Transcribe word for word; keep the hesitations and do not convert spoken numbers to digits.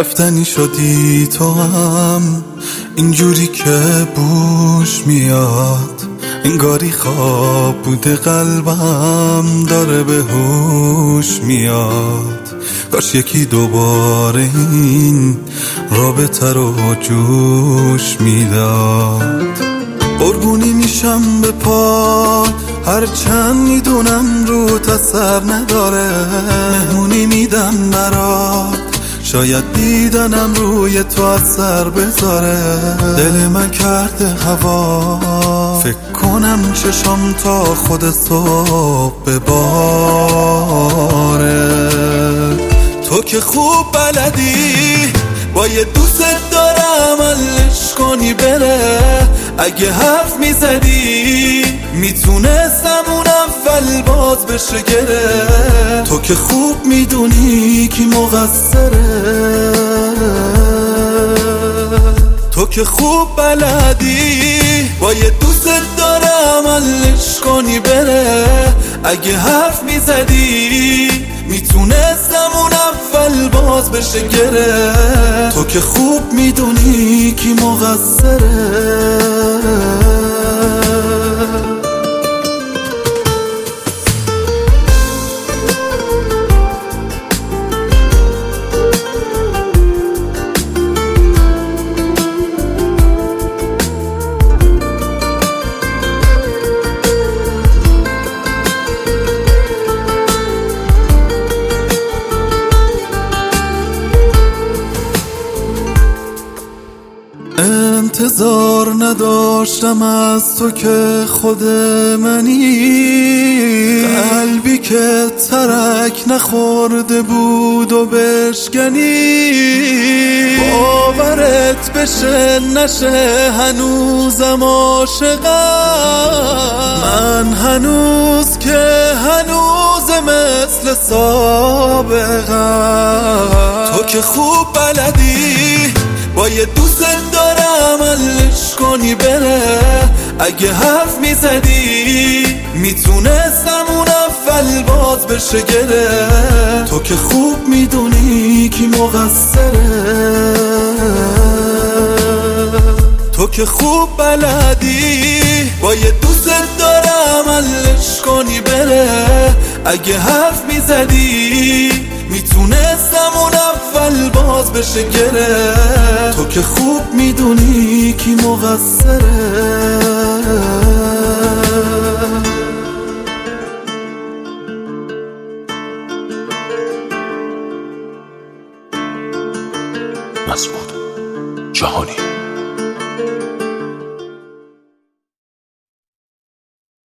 رفتنی شدی تو هم اینجوری که بوش میاد، انگاری خواب بوده قلبم داره به هوش میاد. کاش یکی دوباره این رابطه رو جوش میداد. قربونی میشم به پا هرچند میدونم رو اثر نداره، مهمونی میدم برات شاید دیدنم روی تو اثر بذاره. دل من کرده هوا فکر کنم چشم تا خود صبح بباره. تو که خوب بلدی با یه دوست دارم علش کنی بره، اگه حرف میزدی میتونستم اون اول باز بشه گره. تو که خوب میدونی کی مقصره، تو که خوب بلدی با یه دوست دارم علش کنی بره، اگه حرف میزدی میتونستم اون اول باز بشه گره. تو که خوب میدونی کی مقصره. انتظار نداشتم از تو که خود منی، قلبی که ترک نخورده بود و بشکنی. باورت بشه نشه هنوزم عاشقم، من هنوز که هنوز مثل سابقم. تو که خوب بلدی با یه دوست دارم علش کنی بره، اگه حرف میزدی میتونستم اون اول باز بشه گره. تو که خوب میدونی کی مقصره، تو که خوب بلدی با یه دوست دارم علش کنی بره، اگه حرف میزدی میتونستم اون اول باز بشه گره. تو که خوب میدونی کی مقصره. مسعود جهانی.